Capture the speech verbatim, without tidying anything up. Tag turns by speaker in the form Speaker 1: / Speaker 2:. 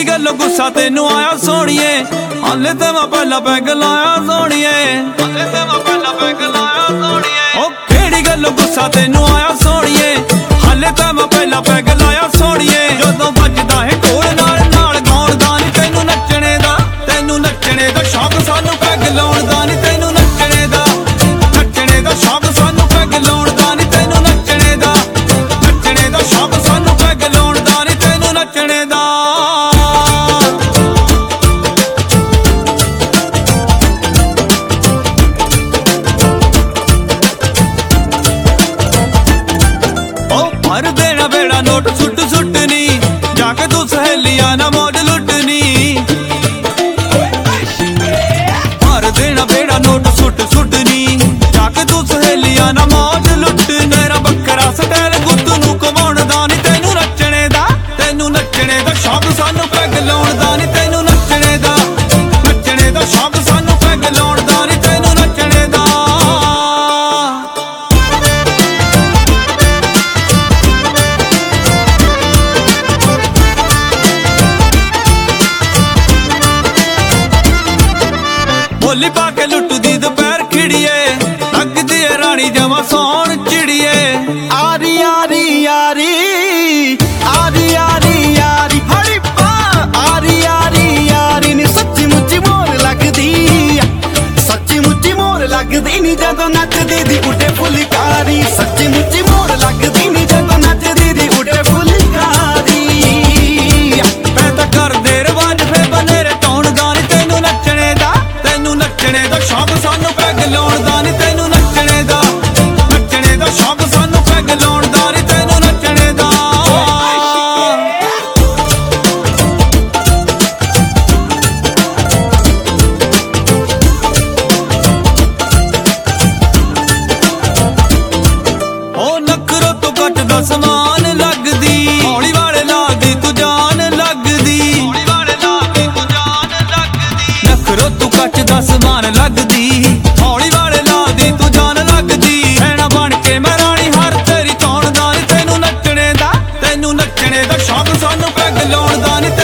Speaker 1: ਕਿਹੜੀ ਗੱਲੋਂ ਗੁੱਸਾ ਤੈਨੂੰ ਆਇਆ ਸੋਹਣੀਏ, ਹਾਲੇ ਤੇ ਮੈਂ ਪਹਿਲਾਂ ਪੈਗ ਲਾਇਆ ਸੋਹਣੀਏ, ਹਾਲੇ ਤੇ ਮੈਂ ਪਹਿਲਾਂ ਪੈਗ ਲਾਇਆ ਸੋਹਣੀਏ। ਉਹ ਕਿਹੜੀ ਗੱਲੋਂ ਗੁੱਸਾ ਤੈਨੂੰ ਆਇਆ ਸੋਹਣੀਏ, ਹਾਲੇ ਤੇ ਮੈਂ ਪਹਿਲਾਂ ਪੈਗ ਲਾਇਆ ਸੋਹਣੀਏ। ਜਦੋਂ ਵੱਜਦਾ ਹੈ ਢੋਲ ਨਾਲ ਨਾਲ ਗਾਉਣ ਦਾ ਨੀ ਤੈਨੂੰ ਨੱਚਣੇ ਦਾ, ਤੈਨੂੰ ਨੱਚਣੇ ਦਾ ਸ਼ੌਕ ਸਾਨੂੰ ਪੈਗ ਲਾਉਣ ਦਾ ਨੀ ਤੈਨੂੰ ਨੱਚਣੇ ਦਾ, ਨੱਚਣੇ ਦਾ ਸ਼ੌਕ ਸਾਨੂੰ ਪੈਗ ਲਾਉਣ ਦਾ ਨੀ ਤੈਨੂੰ ਨੱਚਣੇ ਦਾ, ਨੱਚਣੇ ਦਾ ਸ਼ੌਕ ਸਾਨੂੰ ਪੈਗ ਲਾਉਣ ਦਾ ਨੀ ਤੈਨੂੰ ਨੱਚਣੇ ਦਾ। ਭਰ ਦੇਣਾ ਬੇੜਾ ਨੋਟ ਸੁੱਟ ਸੁੱਟ ਨੀ, ਜਾ ਕੇ ਤੂੰ ਸਹੇਲੀਆਂ ਨਾ ਮੌਜ ਲੁੱਟਨੀ। ਭਰ ਦੇਣਾ ਬੇੜਾ ਨੋਟ ਸੁੱਟ ਸੁੱਟ ਨੀ, ਜਾ ਕੇ ਤੂੰ ਸਹੇਲੀਆਂ ਨਾ ਮੌਜ ਲੁੱਟ। ਮੇਰਾ ਬੱਕਰਾ ਸਟਾਈਲ ਗੁੱਤ ਨੂੰ ਘੁਮਾਉਣ ਦਾ ਨੀ ਤੈਨੂੰ ਨੱਚਣੇ ਦਾ, ਤੈਨੂੰ ਨੱਚਣੇ ਦਾ ਸ਼ੌਕ ਸਾਨੂੰ ਪੈਗ ਲਾਉਣ ਦਾ ਨੀ ਤੈਨੂੰ ਨੱਚਣੇ ਦਾ, ਨੱਚਣੇ ਦਾ ਸ਼ੌਕ ਸਾਨੂੰ ਪੈਗ ਲਾਉਣ ਦਾ ਨੀ ਤੈਨੂੰ ਨੱਚਣੇ ਦਾ। ਬੋਲੀ ਪਾ ਕੇ ਲੁੱਟਦੀ ਦੁਪਹਿਰ ਖਿੜੀਏ, ਲੱਗਦੀ ਏ ਰਾਣੀ ਜਮਾ ਸੌਣ ਚਿੜੀਏ।
Speaker 2: ਆਰੀ ਆਰੀ ਆਰੀ ਆਰੀ ਆਰੀ ਆਰੀ ਹੜੀ ਪਾ ਆਰੀ ਆਰੀ ਆਰੀ ਨੀ ਸੱਚੀ ਮੁੱਚੀ ਮੋਰ ਲੱਗਦੀ, ਸੱਚੀ ਮੁੱਚੀ ਮੋਰ ਲੱਗਦੀ ਨੀ ਜਦੋਂ ਨੱਚਦੀ ਦੀ ਉੱਡੇ ਫੁਲਕਾਰੀ, ਸੱਚੀ ਮੁੱਚੀ ਮੋਰ ਲੱਗਦੀ ਨੀ ਜਦੋਂ ਨੱਚਦੀ ਦੀ ਉੱਡੇ ਫੁਲਕਾਰੀ।
Speaker 1: ਮੈਂ ਤਾਂ ਕਰਦੇ ਰਵਾਜ ਫੇ ਬਨੇਰੇ ਟਾਉਣ ਦਾ ਨੀ ਤੈਨੂੰ ਨੱਚਣੇ ਦਾ, ਤੈਨੂੰ ਨੱਚਣੇ ਦਾ ਸ਼ੌਕ ਸਾਨੂੰ ਪੈਗ ਲਾਉਣ ਦਾ ਨੀ ਤੈਨੂੰ ਨੱਚਣੇ ਦਾ, ਨੱਚਣੇ ਦਾ ਸ਼ੌਕ ਸਾਨੂੰ ਪੈਗ ਲਾਉਣ ਦਾ ਨੀ ਤੈਨੂੰ ਨੱਚਣੇ ਦਾ। ਉਹ ਨਖਰੋ ਤੋਂ ਘੱਟ ਦਾ ਸਮਾਨ ਲੱਗਦੀ, ਹੌਲੀ ਵਾਲੇ ਲਾਦੀ ਤੂੰ ਜਾਨ ਲੱਗਦੀ, ਹੌਲੀ ਵਾਲੇ ਲਾਦੀ ਤੂੰ ਜਾਨ ਲੱਗਦੀ। ਨਖਰੋ ਤੂੰ ਘੱਟ ਦਾ ਸਮਾਨ ਲੱਗਦੀ, ਹੌਲੀ ਵਾਲੇ ਲਾਦੀ ਤੂੰ ਜਾਨ ਲੱਗਦੀ। ਐਣਾ ਬਣ ਕੇ ਮੈਂ ਰਾਣੀ ਹਰ ਤੇਰੀ ਚੌਣ ਦਾ ਨੀ ਤੈਨੂੰ ਨੱਚਣੇ ਦਾ, ਤੈਨੂੰ ਨੱਚਣੇ ਦਾ ਸ਼ੌਕ ਸਾਨੂੰ ਪੈਗ ਲਾਉਣ ਦਾ ਨੀ